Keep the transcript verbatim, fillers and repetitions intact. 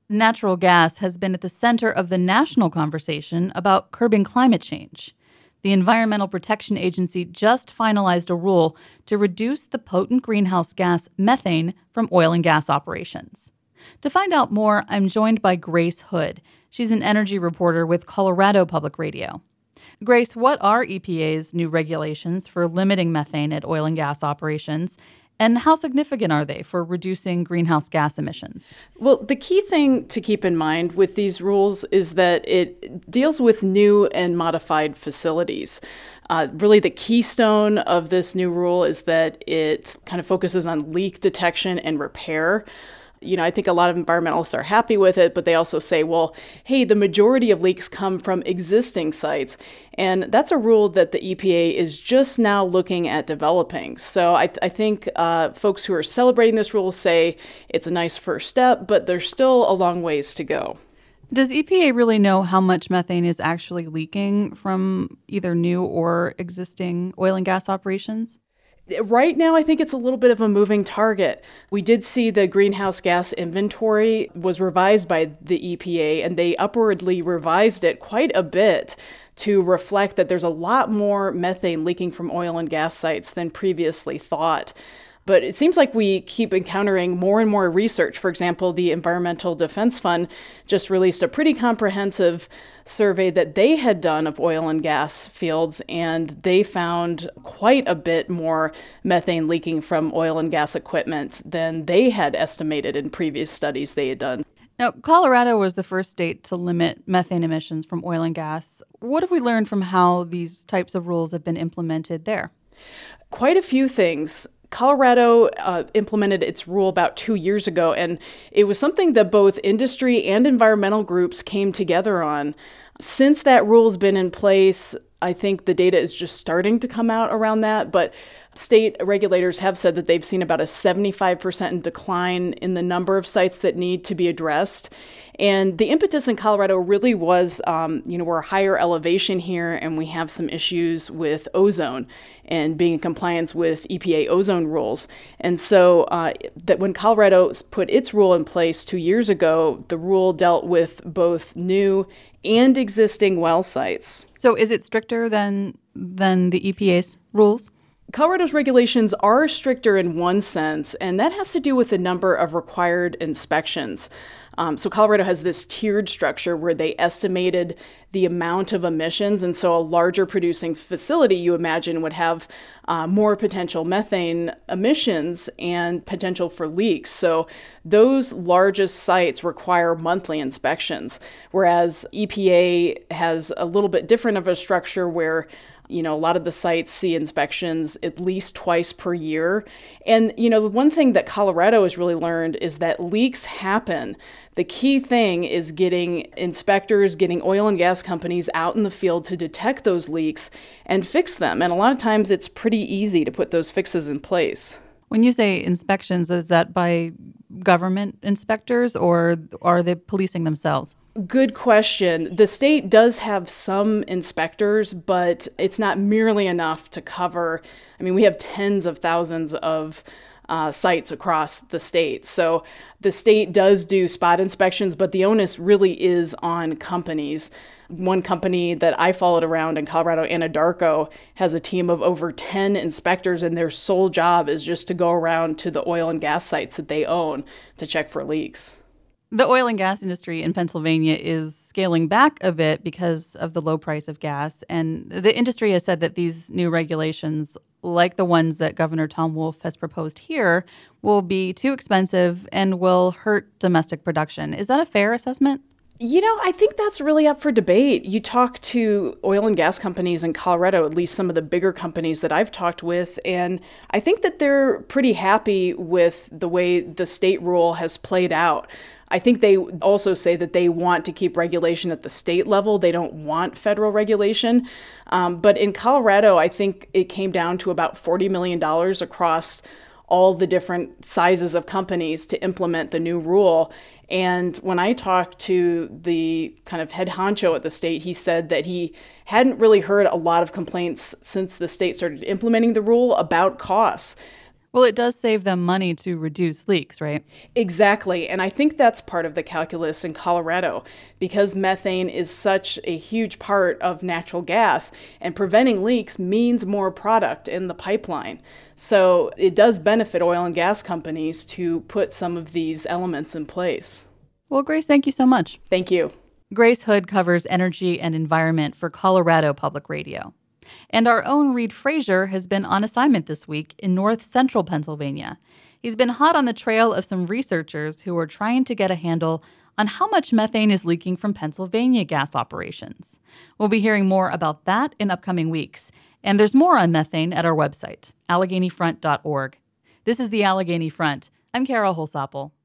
Natural gas has been at the center of the national conversation about curbing climate change. The Environmental Protection Agency just finalized a rule to reduce the potent greenhouse gas methane from oil and gas operations. To find out more, I'm joined by Grace Hood. She's an energy reporter with Colorado Public Radio. Grace, what are E P A's new regulations for limiting methane at oil and gas operations? And how significant are they for reducing greenhouse gas emissions? Well, the key thing to keep in mind with these rules is that it deals with new and modified facilities. Uh, really, the keystone of this new rule is that it kind of focuses on leak detection and repair. You know, I think a lot of environmentalists are happy with it, but they also say, well, hey, the majority of leaks come from existing sites. And that's a rule that the E P A is just now looking at developing. So I, I think uh, folks who are celebrating this rule say it's a nice first step, but there's still a long ways to go. Does E P A really know how much methane is actually leaking from either new or existing oil and gas operations? Right now, I think it's a little bit of a moving target. We did see the greenhouse gas inventory was revised by the E P A, and they upwardly revised it quite a bit to reflect that there's a lot more methane leaking from oil and gas sites than previously thought. But it seems like we keep encountering more and more research. For example, the Environmental Defense Fund just released a pretty comprehensive survey that they had done of oil and gas fields, and they found quite a bit more methane leaking from oil and gas equipment than they had estimated in previous studies they had done. Now, Colorado was the first state to limit methane emissions from oil and gas. What have we learned from how these types of rules have been implemented there? Quite a few things. Colorado uh, implemented its rule about two years ago, and it was something that both industry and environmental groups came together on. Since that rule's been in place, I think the data is just starting to come out around that, but state regulators have said that they've seen about a seventy-five percent decline in the number of sites that need to be addressed. And the impetus in Colorado really was, um, you know, we're a higher elevation here, and we have some issues with ozone and being in compliance with E P A ozone rules. And so uh, that when Colorado put its rule in place two years ago, the rule dealt with both new and existing well sites. So is it stricter than than the E P A's rules? Colorado's regulations are stricter in one sense, and that has to do with the number of required inspections. Um, so Colorado has this tiered structure where they estimated the amount of emissions, and so a larger producing facility, you imagine, would have uh, more potential methane emissions and potential for leaks. So those largest sites require monthly inspections, whereas E P A has a little bit different of a structure where You know, a lot of the sites see inspections at least twice per year. And, you know, the one thing that Colorado has really learned is that leaks happen. The key thing is getting inspectors, getting oil and gas companies out in the field to detect those leaks and fix them. And a lot of times it's pretty easy to put those fixes in place. When you say inspections, is that by government inspectors, or are they policing themselves? Good question. The state does have some inspectors, but it's not merely enough to cover. I mean, we have tens of thousands of uh, sites across the state. So the state does do spot inspections, but the onus really is on companies. One company that I followed around in Colorado, Anadarko, has a team of over ten inspectors, and their sole job is just to go around to the oil and gas sites that they own to check for leaks. The oil and gas industry in Pennsylvania is scaling back a bit because of the low price of gas. And the industry has said that these new regulations, like the ones that Governor Tom Wolf has proposed here, will be too expensive and will hurt domestic production. Is that a fair assessment? You know, I think that's really up for debate. You talk to oil and gas companies in Colorado, at least some of the bigger companies that I've talked with, and I think that they're pretty happy with the way the state rule has played out. I think they also say that they want to keep regulation at the state level. They don't want federal regulation. Um, but in Colorado, I think it came down to about forty million dollars across all the different sizes of companies to implement the new rule. And when I talked to the kind of head honcho at the state, he said that he hadn't really heard a lot of complaints since the state started implementing the rule about costs. Well, it does save them money to reduce leaks, right? Exactly. And I think that's part of the calculus in Colorado because methane is such a huge part of natural gas, and preventing leaks means more product in the pipeline. So it does benefit oil and gas companies to put some of these elements in place. Well, Grace, thank you so much. Thank you. Grace Hood covers energy and environment for Colorado Public Radio. And our own Reed Frazier has been on assignment this week in north central Pennsylvania. He's been hot on the trail of some researchers who are trying to get a handle on how much methane is leaking from Pennsylvania gas operations. We'll be hearing more about that in upcoming weeks. And there's more on methane at our website, allegheny front dot org. This is the Allegheny Front. I'm Kara Holsapple.